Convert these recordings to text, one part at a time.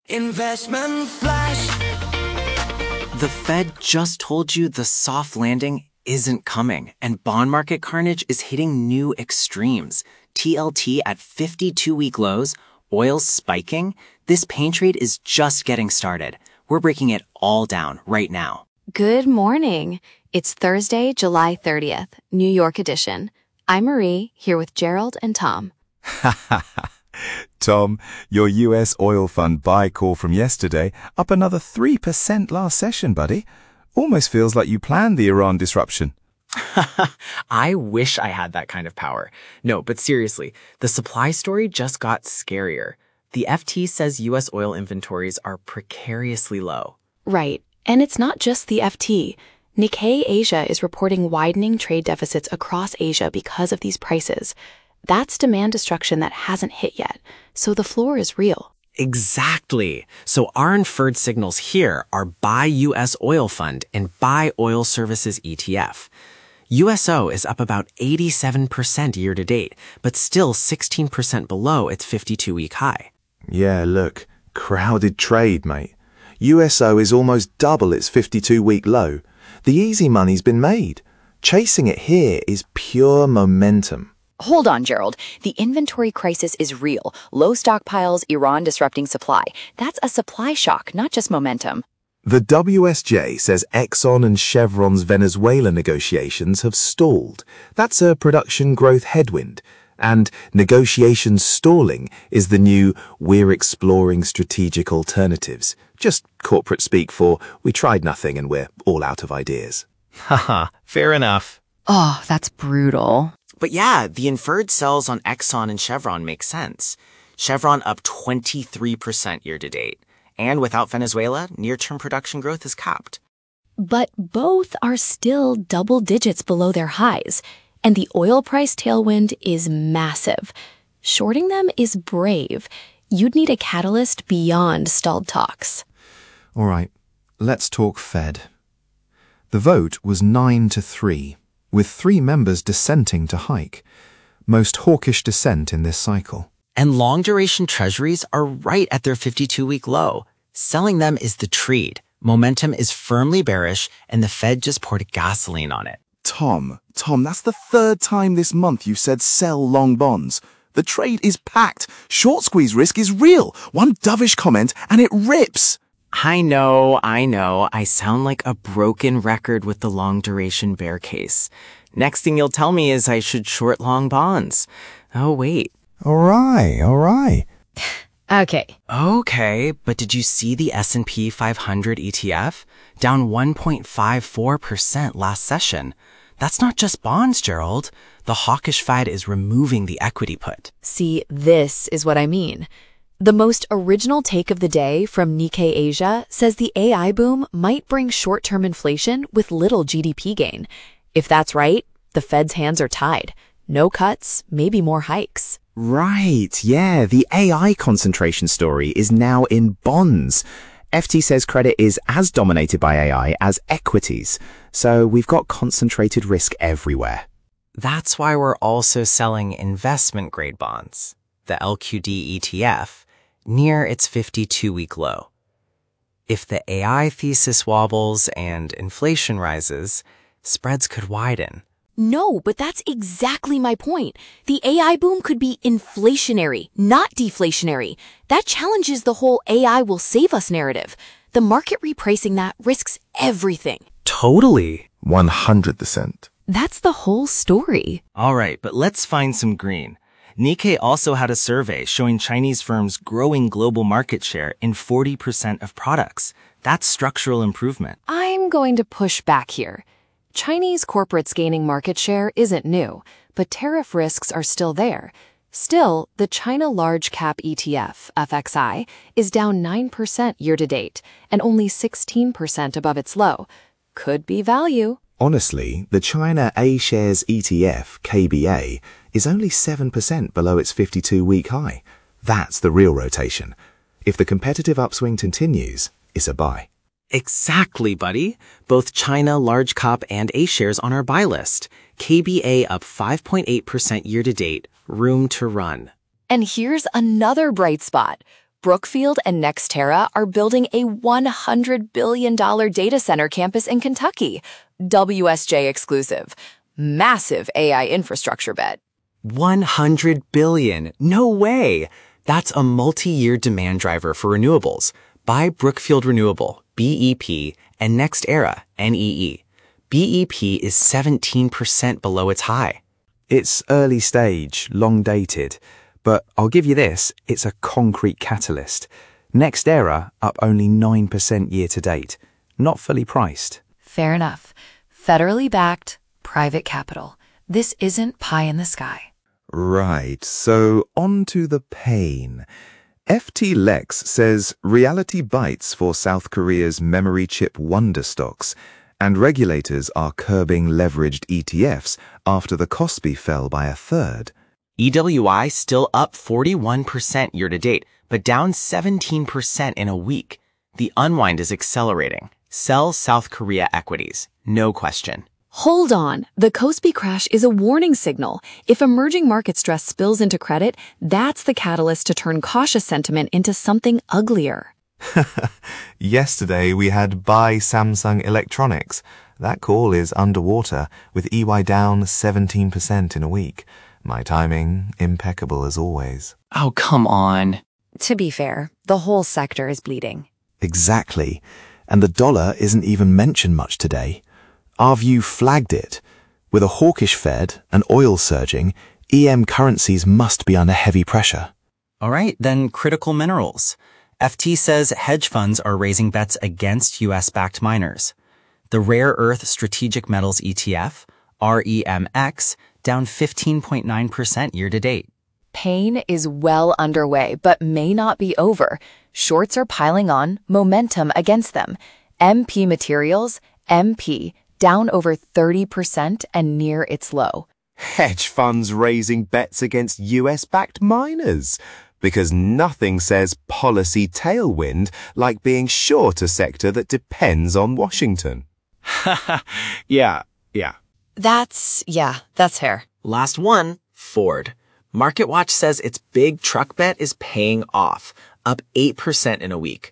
Investment flash. The Fed just told you the soft landing isn't coming, and bond market carnage is hitting new extremes. TLT at 52-week lows, oil spiking. This pain trade is just getting started. We're breaking it all down right now. Good morning. It's Thursday, July 30th, New York edition. I'm Marie, here with Gerald and Tom. Tom, your US oil fund buy call from yesterday up another 3% last session, buddy. Almost feels like you planned the Iran disruption. I wish I had that kind of power. No, but seriously, the supply story just got scarier. The FT says US oil inventories are precariously low. Right. And it's not just the FT. Nikkei Asia is reporting widening trade deficits across Asia because of these prices. That's demand destruction that hasn't hit yet, so the floor is real. Exactly. So our inferred signals here are buy US oil fund and buy oil services ETF. USO is up about 87% year to date, but still 16% below its 52-week high. Yeah, look, crowded trade, mate. USO is almost double its 52-week low. The easy money's been made. Chasing it here is pure momentum. Hold on, Gerald. The inventory crisis is real. Low stockpiles, Iran disrupting supply. That's a supply shock, not just momentum. The WSJ says Exxon and Chevron's Venezuela negotiations have stalled. That's a production growth headwind. And negotiations stalling is the new "we're exploring strategic alternatives." Just corporate speak for "we tried nothing and we're all out of ideas." Haha, fair enough. Oh, that's brutal. But yeah, the inferred sells on Exxon and Chevron make sense. Chevron up 23% year to date. And without Venezuela, near-term production growth is capped. But both are still double digits below their highs, and the oil price tailwind is massive. Shorting them is brave. You'd need a catalyst beyond stalled talks. All right, let's talk Fed. The vote was 9-3, with 3 members dissenting to hike. Most hawkish dissent in this cycle. And long-duration treasuries are right at their 52-week low. Selling them is the treat. Momentum is firmly bearish, and the Fed just poured gasoline on it. Tom, that's the 3rd time this month you've said sell long bonds. The trade is packed. Short squeeze risk is real. One dovish comment and it rips. I know. I sound like a broken record with the long-duration bear case. Next thing you'll tell me is I should short long bonds. Oh, wait. All right. Okay, but did you see the S&P 500 ETF? Down 1.54% last session. That's not just bonds, Gerald. The hawkish Fed is removing the equity put. See, this is what I mean. The most original take of the day from Nikkei Asia says the AI boom might bring short-term inflation with little GDP gain. If that's right, the Fed's hands are tied. No cuts, maybe more hikes. Right, yeah, the AI concentration story is now in bonds. FT says credit is as dominated by AI as equities, so we've got concentrated risk everywhere. That's why we're also selling investment-grade bonds, the LQD ETF, near its 52-week low. If the AI thesis wobbles and inflation rises, spreads could widen. No, but that's exactly my point. The AI boom could be inflationary, not deflationary. That challenges the whole AI will save us narrative. The market repricing that risks everything. Totally. 100%. That's the whole story. All right, but let's find some green. Nikkei also had a survey showing Chinese firms growing global market share in 40% of products. That's structural improvement. I'm going to push back here. Chinese corporates gaining market share isn't new, but tariff risks are still there. Still, the China Large Cap ETF, FXI, is down 9% year to date and only 16% above its low. Could be value. Honestly, the China A-Shares ETF, KBA, is only 7% below its 52-week high. That's the real rotation. If the competitive upswing continues, it's a buy. Exactly, buddy. Both China Large Cap and A-Shares on our buy list. KBA up 5.8% year to date. Room to run. And here's another bright spot. Brookfield and Nextera are building a $100 billion data center campus in Kentucky. WSJ exclusive. Massive AI infrastructure bet. 100 billion. No way. That's a multi-year demand driver for renewables. Buy Brookfield Renewable, BEP, and NextEra, NEE. BEP is 17% below its high. It's early stage, long dated, but I'll give you this, it's a concrete catalyst. NextEra up only 9% year to date, not fully priced. Fair enough. Federally backed, private capital. This isn't pie in the sky. Right, so on to the pain. FT Lex says reality bites for South Korea's memory chip wonder stocks, and regulators are curbing leveraged ETFs after the Kospi fell by a third. EWI still up 41% year to date, but down 17% in a week. The unwind is accelerating. Sell South Korea equities, no question. Hold on. The Kospi crash is a warning signal. If emerging market stress spills into credit, that's the catalyst to turn cautious sentiment into something uglier. Yesterday we had buy Samsung Electronics. That call is underwater, with EY down 17% in a week. My timing, impeccable as always. Oh, come on. To be fair, the whole sector is bleeding. Exactly. And the dollar isn't even mentioned much today. Our view flagged it. With a hawkish Fed and oil surging, EM currencies must be under heavy pressure. All right, then critical minerals. FT says hedge funds are raising bets against US-backed miners. The Rare Earth Strategic Metals ETF, REMX, down 15.9% year to date. Pain is well underway, but may not be over. Shorts are piling on, momentum against them. MP Materials, MP, down over 30% and near its low. Hedge funds raising bets against US-backed miners. Because nothing says policy tailwind like being short a sector that depends on Washington. Yeah. That's fair. Last one, Ford. MarketWatch says its big truck bet is paying off, up 8% in a week,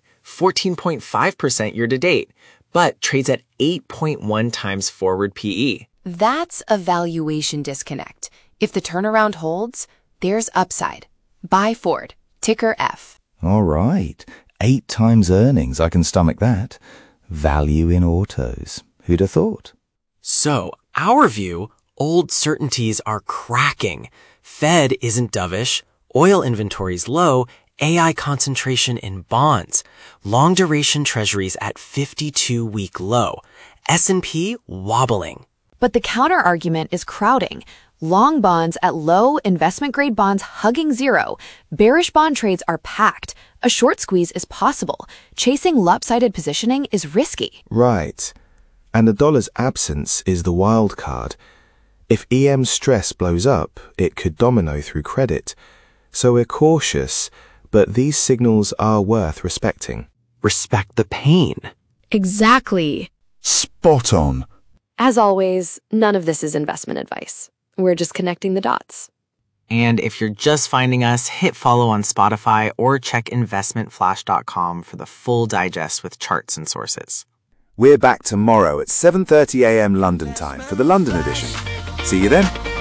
14.5% year to date, but trades at 8.1 times forward PE. That's a valuation disconnect. If the turnaround holds, there's upside. Buy Ford, ticker F. All right. 8 times earnings, I can stomach that. Value in autos. Who'd have thought? So, our view, old certainties are cracking. Fed isn't dovish, oil inventories low, AI concentration in bonds, long duration treasuries at 52-week low, S&P wobbling. But the counter-argument is crowding. Long bonds at low, investment-grade bonds hugging zero. Bearish bond trades are packed. A short squeeze is possible. Chasing lopsided positioning is risky. Right. And the dollar's absence is the wild card. If EM stress blows up, it could domino through credit. So we're cautious, but these signals are worth respecting. Respect the pain. Exactly. Spot on. As always, none of this is investment advice. We're just connecting the dots. And if you're just finding us, hit follow on Spotify or check investmentflash.com for the full digest with charts and sources. We're back tomorrow at 7:30 a.m. London time for the London edition. See you then.